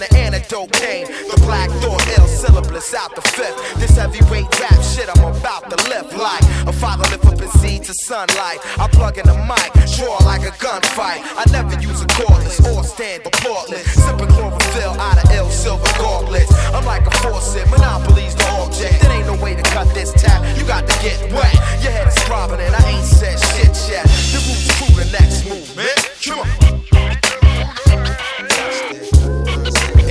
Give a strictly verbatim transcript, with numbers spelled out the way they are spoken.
the antidote came. The black thought, ill syllabus out the fifth. This heavyweight rap shit I'm about to lift like a father lift up his seed to sunlight. I plug in the mic, draw like a gunfight. I never use a cordless or stand for portless. Sipping chlorophyll,